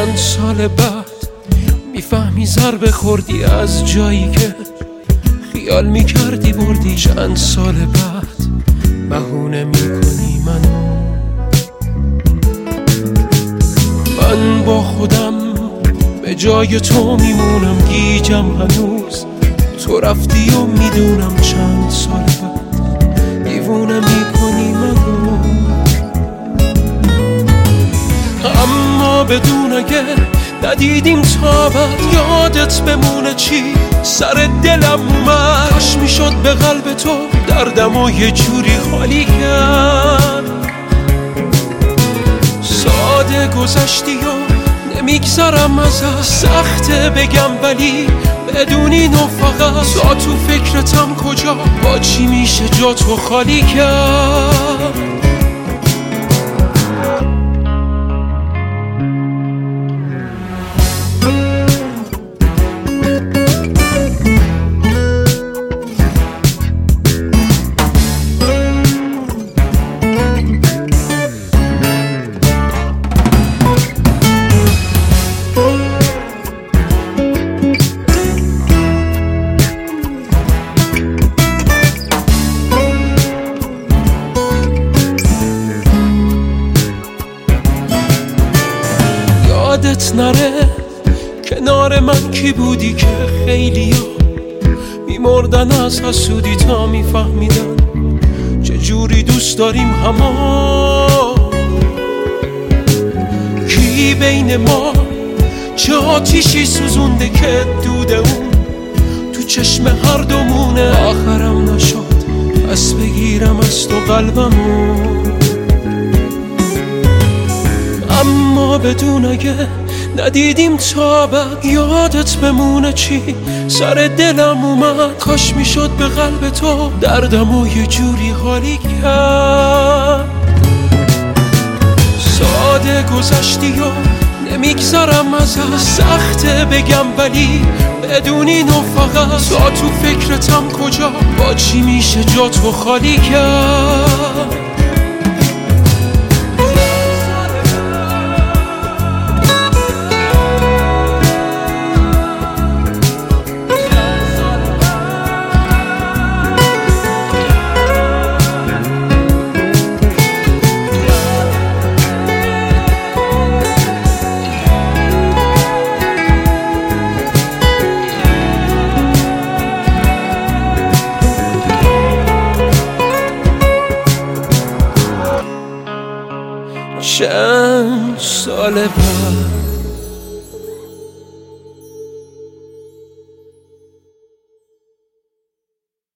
چند سال بعد میفهمی ضربه خوردی از جایی که خیال میکردی بردی. چند سال بعد بهونه میکنی من با خودم به جای تو میمونم، گیجم هنوز تو رفتی و میدونم. چند سال بعد دیوونه میکنی منو، اما بدون اگه ندیدیم تا بعد یادت بمونه چی سر دلم اومد. کاش میشد به قلب تو دردم و یه جوری خالی کرد. ساده گذشتی و نمیگذرم ازت، سخته بگم ولی بدونی نو فقط. تا تو فکرتم کجا با چی میشه جا تو خالی کرد. یادت نره کنار من کی بودی که خیلی ها میمردن از حسودی تا میفهمیدن چجوری دوست داریم هما. کی بین ما چه آتیشی سوزونده که دود اون تو چشم هر دومونه. آخرم نشد پس بگیرم از تو قلبمو، اما بدون اگه ندیدیم تا بعد یادت بمونه چی سر دلم اومد. کاش میشد به قلب تو دردمو یه جوری حالی کرد. ساده گذشتی و نمیگذرم ازت، سخته بگم ولی بدونی نو فقط. تا تو فکرتم کجا با چی میشه جا تو خالی کرد. چند سال بعد